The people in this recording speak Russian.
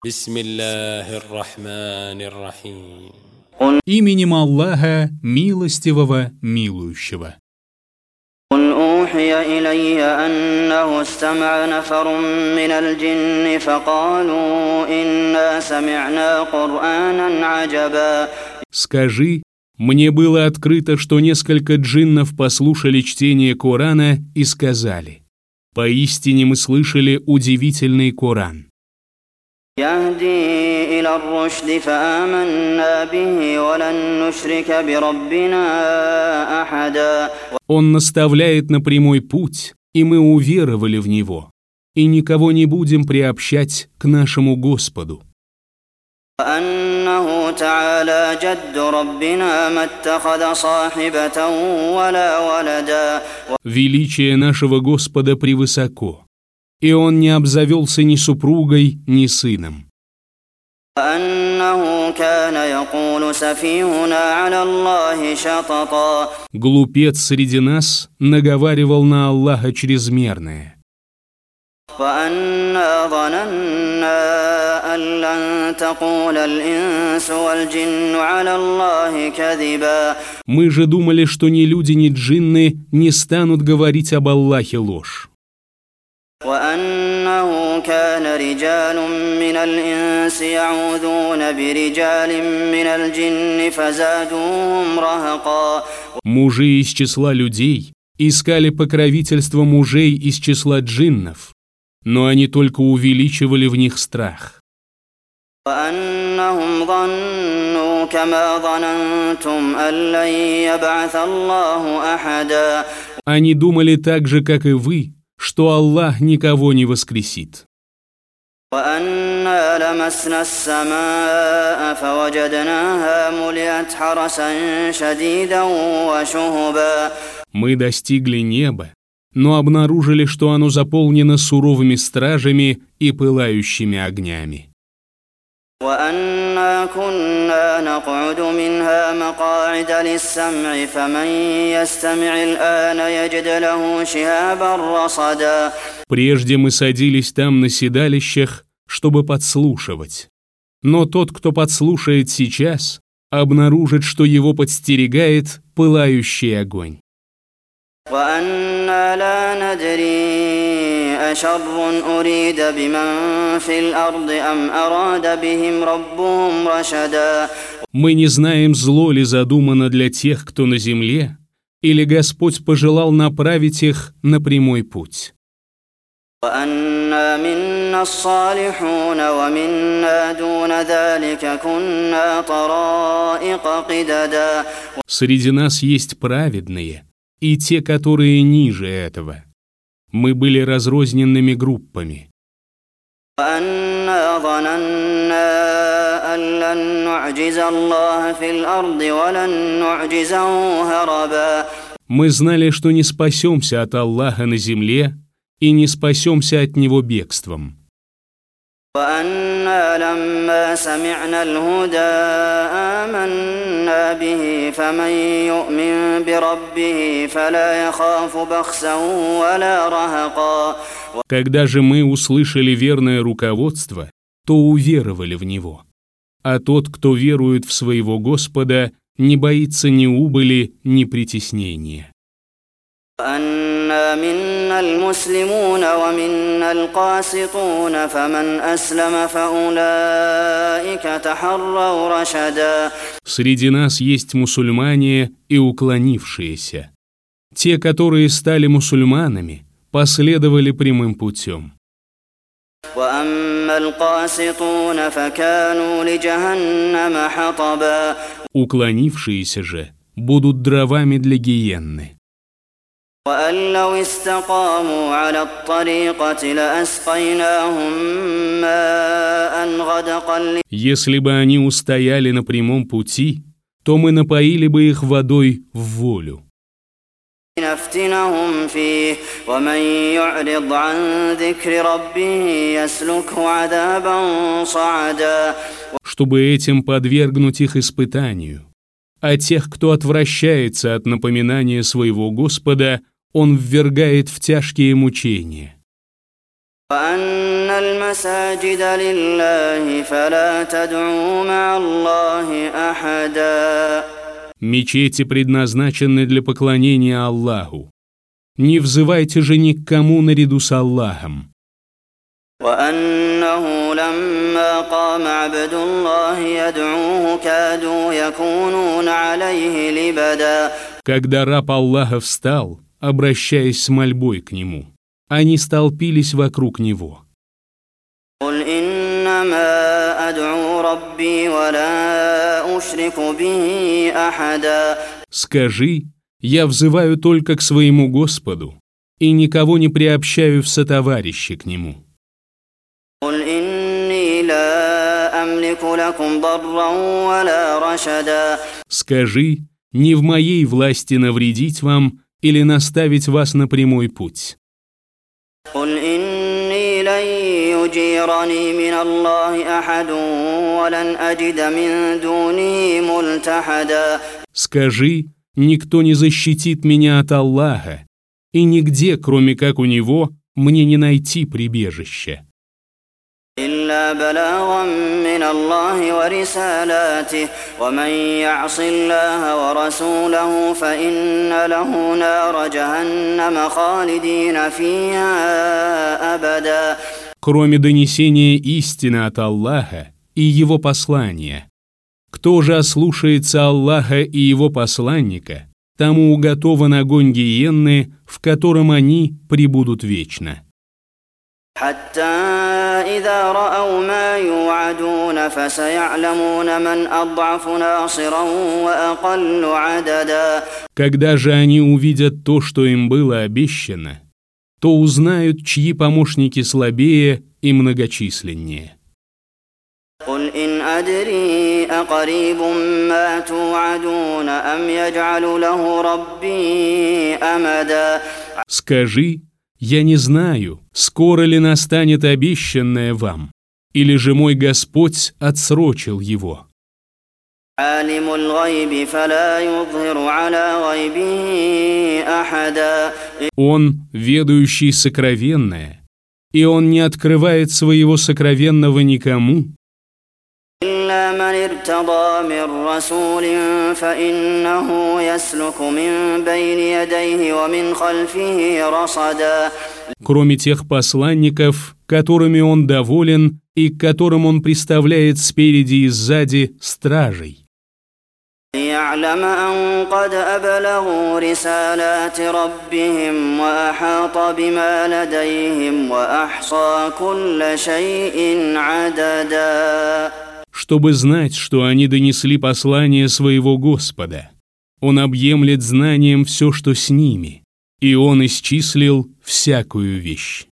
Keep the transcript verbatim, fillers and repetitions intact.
Бисмиллахир-рахманир-рахим. Именем Аллаха, милостивого, милующего. قل أوحي إلي أنه استمع نفر من الجن فقالوا إنا سمعنا قرآنا عجبا. Скажи, мне было открыто, что несколько джиннов послушали чтение Корана и сказали: поистине мы слышали удивительный Коран. يهدي إلى الرشد فآمنا به ولن نشرك بربنا أحدا. Он наставляет на прямой путь, и мы уверовали в него, и никого не будем приобщать к нашему Господу. وأنه تعالى جد ربنا ما اتخذ صاحبة ولا ولدا. Величие нашего Господа превысоко, и Он не обзавелся ни супругой, ни сыном. وأنه كان يقول سفيهنا على الله شططا. Глупец среди нас наговаривал на Аллаха чрезмерное. وأنا ظننا أن لن تقول الإنس والجن على الله كذبا. Мы же думали, что ни люди, ни джинны не станут говорить об Аллахе ложь. وأنه كان رجال من الإنس يعوذون برجال من الجن فزادوهم رهقا. Мужи из числа людей искали покровительство мужей из числа джиннов, но они только увеличивали в них страх. وأنهم ظنوا كما ظننتم أن لن يبعث الله أحدا. Они думали так же, как и вы, что Аллах никого не воскресит. وأنا لمسنا السماء فوجدناها ملئت حرسا شديدا وشهبا. Мы достигли неба, но обнаружили, что оно заполнено суровыми стражами и пылающими огнями. وأنا كنا نقعد منها مقاعد للسمع فمن يستمع الآن يجد له شهابا رصدا. Прежде мы садились там на седалищах, чтобы подслушивать. Но тот, кто подслушает сейчас, обнаружит, что его подстерегает пылающий огонь. وأنا لا ندري أشر أريد بمن في الأرض أم أراد بهم ربهم رشدا. Мы не знаем, зло ли задумано для тех, кто на земле, или Господь пожелал направить их на прямой путь. وأنا منا الصالحون ومنا دون ذلك كنا طرائق قددا. Среди нас есть праведные и те, которые ниже этого. Мы были разрозненными группами. وأنا ظننا أن لن نعجز الله في الأرض ولن نعجزه هربا. Мы знали, что не спасемся от Аллаха на земле и не спасемся от Него бегством. وأنا لما سمعنا الهدى آمنا به فمن يؤمن بربه فلا يخاف بخسا ولا رهقا. Когда же мы услышали верное руководство, то уверовали в него. А тот, кто верует в своего Господа, не боится ни убыли, ни притеснения. وأنا منا المسلمون ومنا القاسطون فمن أسلم فأولئك تحروا رشدا. Среди нас есть мусульмане и уклонившиеся. Те, которые стали мусульманами, последовали прямым путем. وأما القاسطون فكانوا لجهنم حطبا. Уклонившиеся же будут дровами для гиенны. وأن لو استقاموا على الطريقة لأسقيناهم ماء غدقا. Если бы они устояли на прямом пути, то мы напоили бы их водой в волю. لنفتنهم فيه ومن يعرض عن ذكر ربه يسلكه عذابا صعدا. Чтобы этим подвергнуть их испытанию. А тех, кто отвращается от напоминания своего Господа, Он ввергает в тяжкие мучения. وأن المساجد لله فلا تدعوا مع الله أحدا. Мечети предназначены для поклонения Аллаху. Не взывайте же ни к кому наряду с Аллахом. وأنه لما قام عبد الله يدعوه كادوا يكونون عليه لبدا. Когда раб Аллаха встал, обращаясь с мольбой к нему, они столпились вокруг него. قل إنما أدعو ربي ولا أشرك به أحدا. Скажи, я взываю только к своему Господу и никого не приобщаю в сотоварищи к Нему. قل إني لا أملك لكم ضرا ولا رشدا. Скажи, не в моей власти навредить вам или наставить вас на прямой путь. قل إني لن يجيرني من الله أحد ولن أجد من دونه ملتحدا. Скажи, никто не защитит меня от Аллаха, и нигде, кроме как у Него, мне не найти прибежища. إلا بلاغا من الله ورسالاته ومن يعص الله ورسوله فإن له نار جهنم خالدين فيها أبدا. Кроме донесения истины от Аллаха и Его послания, кто же ослушается Аллаха и Его посланника, тому уготован огонь гиенны, в котором они пребудут вечно. حتى إذا رأوا ما يوعدون فسيعلمون من أضعف ناصرا وأقل عددا. Когда же они увидят то, что им было обещано, то узнают, чьи помощники слабее и многочисленнее. قل إن أدري أقريب ما توعدون أم يجعل له ربي أمدا. Скажи, я не знаю, скоро ли настанет обещанное вам, или же мой Господь отсрочил его. عالم الغيب فلا يظهر على غيبه أحدا. Он, ведающий сокровенное, и он не открывает своего сокровенного никому. إلا من ارتضى من رسول فإنه يسلك من بين يديه ومن خلفه رصدا. Кроме тех посланников, которыми он доволен и к которым он приставляет спереди и сзади стражей. ليعلم أن قد أبلغوا رسالات ربهم وأحاط بما لديهم وأحصى كل شيء عددا. Чтобы знать, что они донесли послание своего Господа. Он объемлет знанием все, что с ними, и он исчислил всякую вещь.